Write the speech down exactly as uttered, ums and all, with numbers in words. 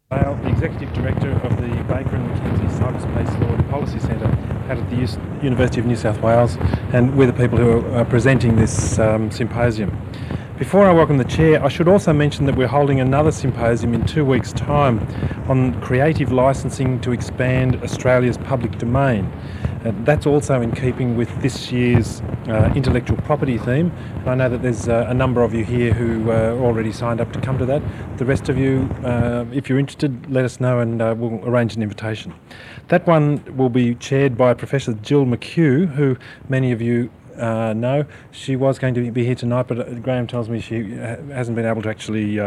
Vale, the Executive Director of the Baker and McKenzie Cyberspace Law and Policy Centre out at the U- University of New South Wales, and we're the people who are uh, presenting this um, symposium. Before I welcome the Chair, I should also mention that we're holding another symposium in two weeks' time on creative licensing to expand Australia's public domain. Uh, that's also in keeping with this year's uh, intellectual property theme. I know that there's uh, a number of you here who uh, already signed up to come to that. The rest of you, uh, if you're interested, let us know and uh, we'll arrange an invitation. That one will be chaired by Professor Jill McHugh, who many of you uh, know. She was going to be here tonight, but Graham tells me she hasn't been able to actually uh,